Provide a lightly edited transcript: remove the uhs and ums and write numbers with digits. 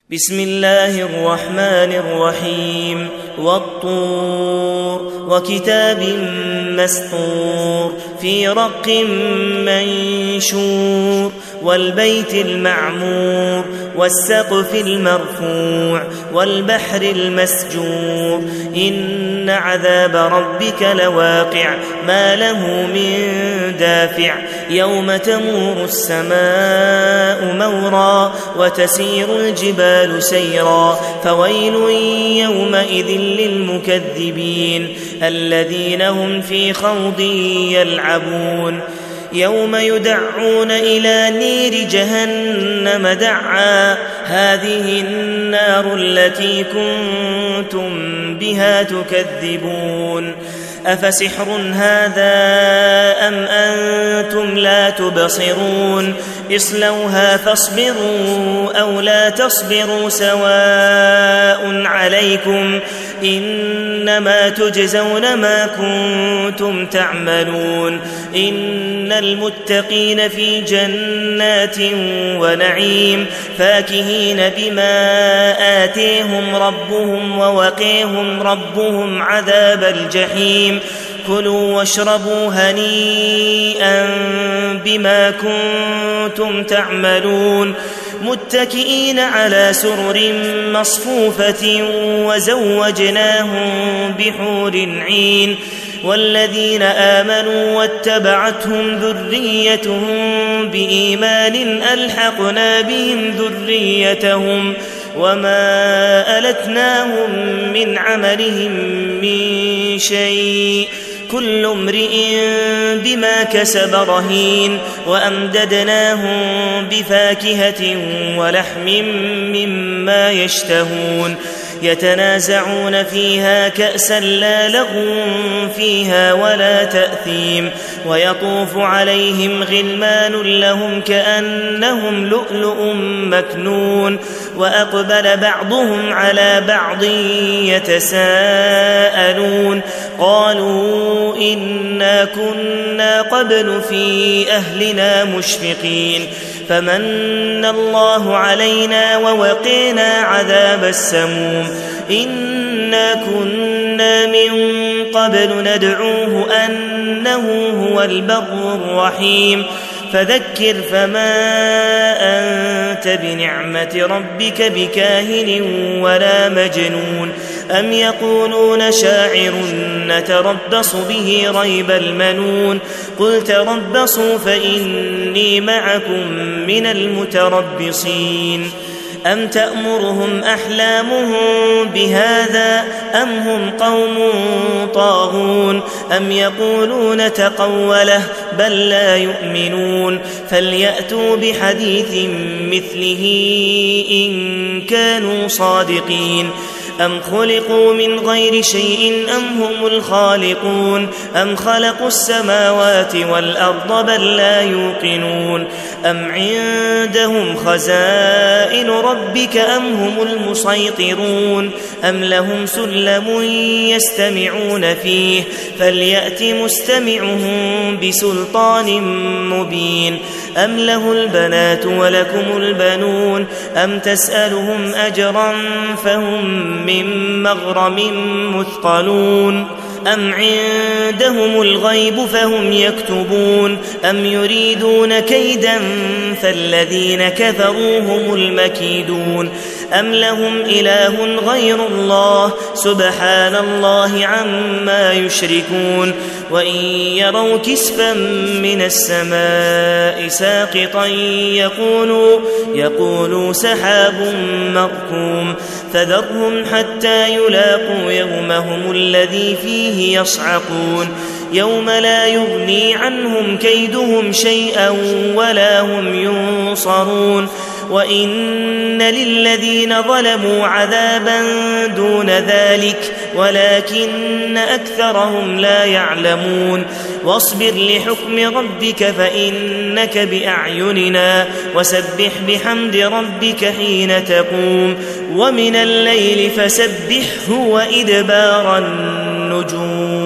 بسم الله الرحمن الرحيم والطور وكتاب مسطور في رق منشور والبيت المعمور والسقف المرفوع والبحر المسجور إن عذاب ربك لواقع ما له من دافع يوم تمور السماء مورا وتسير الجبال سيرا فويل يومئذ للمكذبين الذين هم في خوض يلعبون يوم يدعون إلى نير جهنم دعا هذه النار التي كنتم بها تكذبون أفسحر هذا أم أنتم لا تبصرون اصلوها فاصبروا أو لا تصبروا سواء عليكم إنما تجزون ما كنتم تعملون إن المتقين في جنات ونعيم فاكهين بما آتيهم ربهم ووقيهم ربهم عذاب الجحيم كلوا واشربوا هنيئا بما كنتم تعملون متكئين على سرر مصفوفة وزوجناهم بحور عين والذين آمنوا واتبعتهم ذريتهم بإيمان ألحقنا بهم ذريتهم وما ألتناهم من عملهم من شيء كل امرئ بما كسب رهين وأمددناهم بفاكهة ولحم مما يشتهون يتنازعون فيها كأسا لا لغو فيها ولا تأثيم ويطوف عليهم غلمان لهم كأنهم لؤلؤ مكنون وأقبل بعضهم على بعض يتساءلون قالوا إنا كنا قبل في أهلنا مشفقين فمن الله علينا ووقينا عذاب السموم إنا كنا من قبل ندعوه أنه هو البر الرحيم فذكر فما أنت بنعمة ربك بكاهن ولا مجنون أم يقولون شاعر نتربص به ريب المنون قل تربصوا فإني معكم من المتربصين أم تأمرهم أحلامهم بهذا أم هم قوم طاغون أم يقولون تقوله بل لا يؤمنون فليأتوا بحديث مثله إن كانوا صادقين أم خلقوا من غير شيء أم هم الخالقون أم خلقوا السماوات والأرض بل لا يوقنون أم عندهم خزائن ربك أم هم المسيطرون أم لهم سلم يستمعون فيه فليأت مستمعهم بسلطان مبين أم له البنات ولكم البنون أم تسألهم أجرا فهم من مغرم مثقلون أم عندهم الغيب فهم يكتبون أم يريدون كيدا فالذين كفروا هم المكيدون أم لهم إله غير الله سبحان الله عما يشركون وإن يروا كسفا من السماء ساقطا يقولوا سحاب مركوم فذرهم حتى يلاقوا يومهم الذي فيه يصعقون يوم لا يغني عنهم كيدهم شيئا ولا هم ينصرون وإن للذين ظلموا عذابا دون ذلك ولكن أكثرهم لا يعلمون واصبر لحكم ربك فإنك بأعيننا وسبح بحمد ربك حين تقوم ومن الليل فسبحه وإدبار النجوم